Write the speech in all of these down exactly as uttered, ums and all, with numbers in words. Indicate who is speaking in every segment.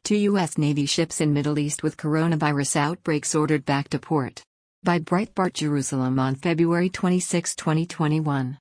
Speaker 1: Two U S Navy ships in Middle East with coronavirus outbreaks ordered back to port. By Breitbart Jerusalem on February twenty-sixth, twenty twenty-one.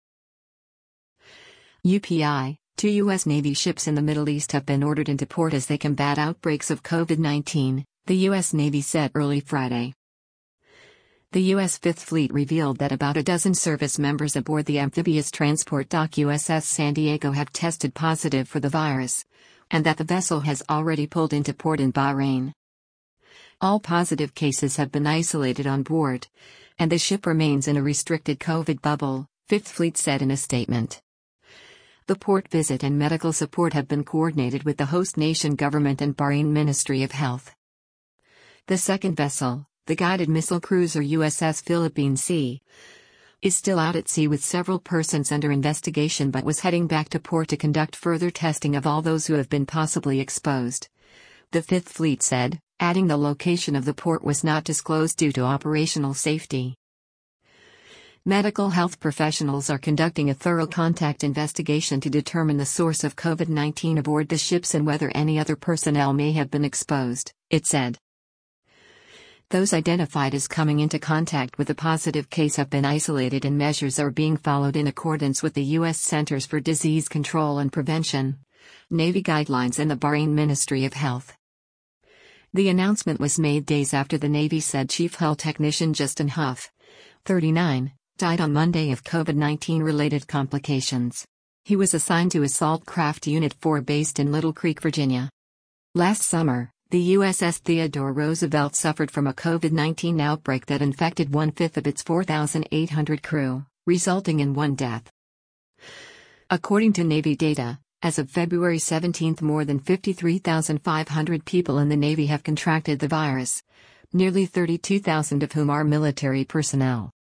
Speaker 1: U P I, two U S Navy ships in the Middle East have been ordered into port as they combat outbreaks of COVID nineteen, the U S Navy said early Friday. The U S Fifth Fleet revealed that about a dozen service members aboard the amphibious transport dock U S S San Diego have tested positive for the virus, and that the vessel has already pulled into port in Bahrain. All positive cases have been isolated on board, and the ship remains in a restricted COVID bubble, Fifth Fleet said in a statement. The port visit and medical support have been coordinated with the host nation government and Bahrain Ministry of Health. The second vessel, the guided missile cruiser U S S Philippine Sea, is still out at sea with several persons under investigation but was heading back to port to conduct further testing of all those who have been possibly exposed. The Fifth Fleet said, adding the location of the port was not disclosed due to operational safety. Medical health professionals are conducting a thorough contact investigation to determine the source of COVID nineteen aboard the ships and whether any other personnel may have been exposed, it said. Those identified as coming into contact with a positive case have been isolated and measures are being followed in accordance with the U S Centers for Disease Control and Prevention, Navy guidelines and the Bahrain Ministry of Health. The announcement was made days after the Navy said Chief Hull Technician Justin Huff, thirty-nine, died on Monday of COVID nineteen related complications. He was assigned to Assault Craft Unit four based in Little Creek, Virginia. Last summer, the U S S Theodore Roosevelt suffered from a COVID nineteen outbreak that infected one-fifth of its four thousand eight hundred crew, resulting in one death. According to Navy data, as of February seventeenth, more than fifty-three thousand five hundred people in the Navy have contracted the virus, nearly thirty-two thousand of whom are military personnel.